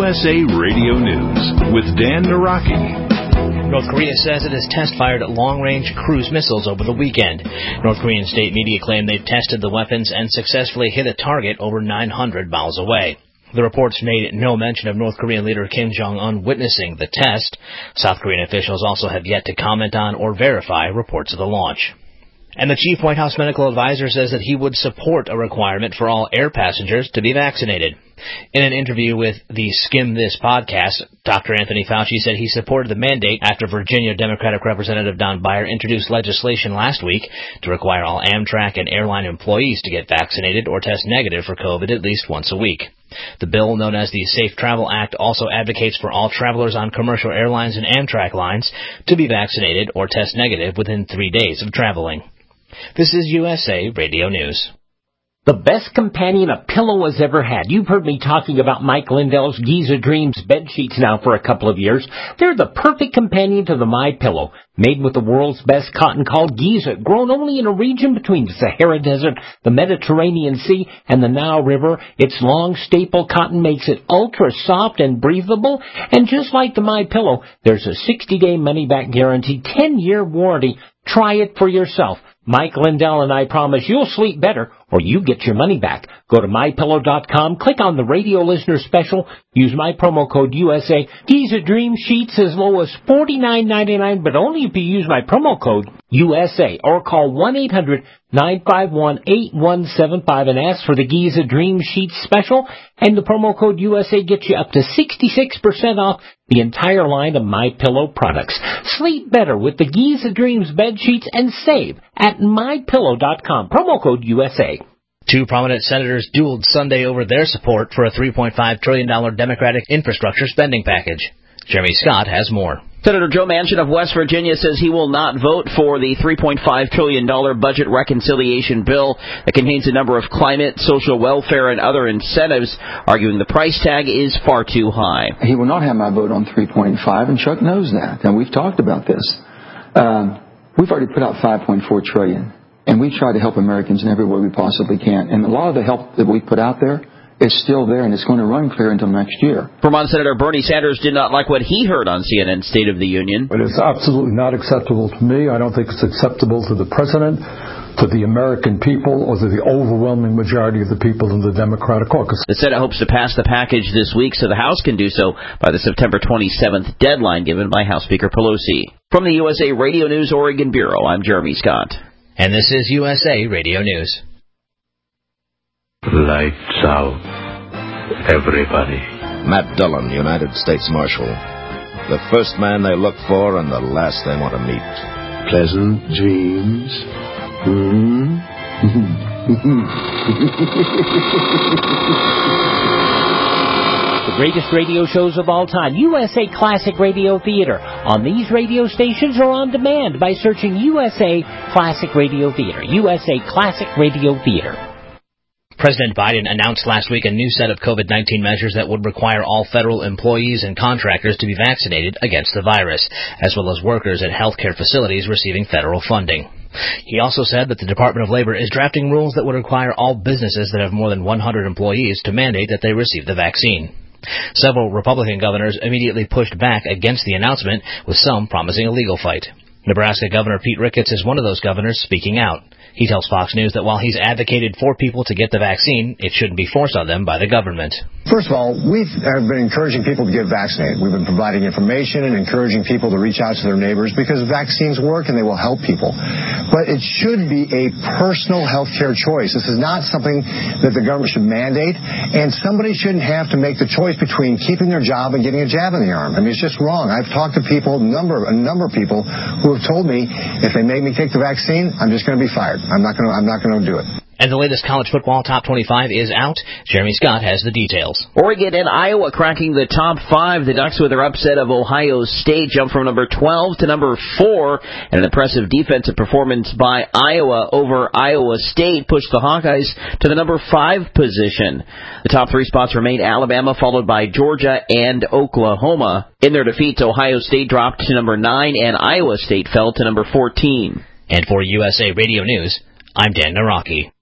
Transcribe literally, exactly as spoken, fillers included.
S A Radio News with Dan Naraki. North Korea says it has test-fired long-range cruise missiles over the weekend. North Korean state media claim they've tested the weapons and successfully hit a target over nine hundred miles away. The reports made no mention of North Korean leader Kim Jong-un witnessing the test. South Korean officials also have yet to comment on or verify reports of the launch. And the chief White House medical advisor says that he would support a requirement for all air passengers to be vaccinated. In an interview with the Skim This podcast, Doctor Anthony Fauci said he supported the mandate after Virginia Democratic Representative Don Beyer introduced legislation last week to require all Amtrak and airline employees to get vaccinated or test negative for COVID at least once a week. The bill, known as the Safe Travel Act, also advocates for all travelers on commercial airlines and Amtrak lines to be vaccinated or test negative within three days of traveling. This is U S A Radio News. The best companion a pillow has ever had. You've heard me talking about Mike Lindell's Giza Dreams bed sheets now for a couple of years. They're the perfect companion to the My Pillow. Made with the world's best cotton called Giza, grown only in a region between the Sahara Desert, the Mediterranean Sea, and the Nile River. Its long staple cotton makes it ultra soft and breathable. And just like the My Pillow, there's a sixty-day money-back guarantee, ten-year warranty. Try it for yourself. Mike Lindell and I promise you'll sleep better or you get your money back. Go to my pillow dot com, click on the radio listener special, use my promo code U S A. Giza Dream Sheets as low as forty-nine ninety-nine, but only if you use my promo code U S A or call one eight hundred nine five one eight one seven five and ask for the Giza Dream Sheets special, and the promo code U S A gets you up to sixty-six percent off the entire line of My Pillow products. Sleep better with the Giza Dreams bed sheets and save at my pillow dot com. Promo code U S A. Two prominent senators dueled Sunday over their support for a three point five trillion dollars Democratic infrastructure spending package. Jeremy Scott has more. Senator Joe Manchin of West Virginia says he will not vote for the three point five trillion dollars budget reconciliation bill that contains a number of climate, social welfare, and other incentives, arguing the price tag is far too high. He will not have my vote on three point five, and Chuck knows that, and we've talked about this. Um, we've already put out five point four trillion dollars, and we try to help Americans in every way we possibly can. And a lot of the help that we put out there is still there, and it's going to run clear until next year. Vermont Senator Bernie Sanders did not like what he heard on C N N's State of the Union. It is absolutely not acceptable to me. I don't think it's acceptable to the president, to the American people, or to the overwhelming majority of the people in the Democratic caucus. The Senate hopes to pass the package this week so the House can do so by the September twenty-seventh deadline given by House Speaker Pelosi. From the U S A Radio News Oregon Bureau, I'm Jeremy Scott. And this is U S A Radio News. Lights out, everybody. Matt Dillon, United States Marshal. The first man they look for and the last they want to meet. Pleasant dreams. Hmm? The greatest radio shows of all time, U S A Classic Radio Theater, on these radio stations or on demand by searching U S A Classic Radio Theater. U S A Classic Radio Theater. President Biden announced last week a new set of COVID nineteen measures that would require all federal employees and contractors to be vaccinated against the virus, as well as workers at healthcare facilities receiving federal funding. He also said that the Department of Labor is drafting rules that would require all businesses that have more than one hundred employees to mandate that they receive the vaccine. Several Republican governors immediately pushed back against the announcement, with some promising a legal fight. Nebraska Governor Pete Ricketts is one of those governors speaking out. He tells Fox News that while he's advocated for people to get the vaccine, it shouldn't be forced on them by the government. First of all, we have been encouraging people to get vaccinated. We've been providing information and encouraging people to reach out to their neighbors because vaccines work and they will help people. But it should be a personal health care choice. This is not something that the government should mandate, and somebody shouldn't have to make the choice between keeping their job and getting a jab in the arm. I mean, it's just wrong. I've talked to people, a number, a number of people who have told me if they make me take the vaccine, I'm just going to be fired. I'm not going to, I'm not going to do it. And the latest college football top twenty-five is out. Jeremy Scott has the details. Oregon and Iowa cracking the top five. The Ducks, with their upset of Ohio State, jump from number twelve to number four. And an impressive defensive performance by Iowa over Iowa State pushed the Hawkeyes to the number five position. The top three spots remain Alabama, followed by Georgia and Oklahoma. In their defeats, Ohio State dropped to number nine, and Iowa State fell to number fourteen. And for U S A Radio News, I'm Dan Naraki.